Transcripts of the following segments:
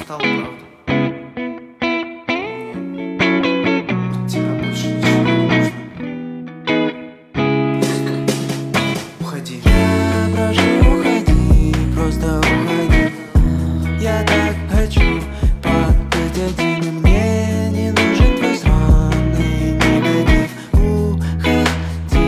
устал, правда. От тебя больше ничего не нужно. Уходи. Я прошу, уходи, просто уходи. Я так хочу побыть один, и мне не нужен твой странный негатив. Уходи,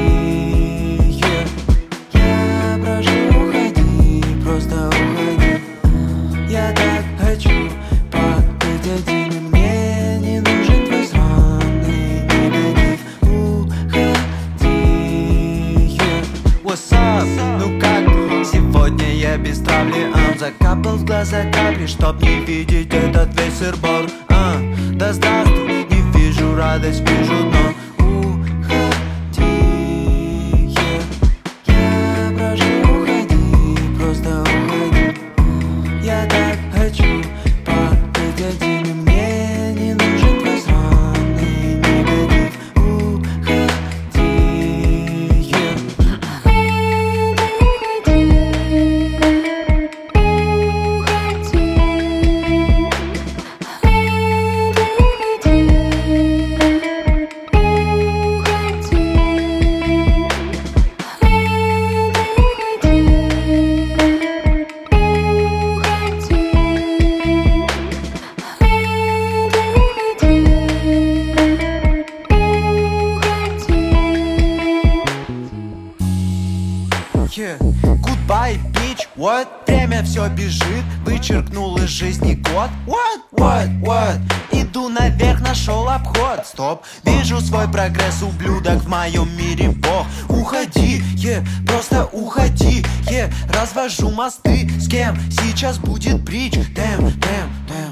я прошу, уходи, просто уходи. Я так хочу побыть один, и мне не нужен твой странный негатив. Уходи, What's up? Ну как? Сегодня я без травли, закапал в глаза капли, чтоб не видеть этот весь сыр-бор. Да здравствуй, не вижу радость, вижу дно. Уходи, я прошу, уходи, просто уходи. Я так хочу побыть один, и мне не нужен твой странный негатив. Уходи, Goodbye, bitch, what? Время все бежит, вычеркнул из жизни год. What? Иду наверх, нашел обход. Стоп, вижу свой прогресс, ублюдок в моем мире бог. Уходи, просто уходи, развожу мосты. С кем сейчас будет брич? Damn.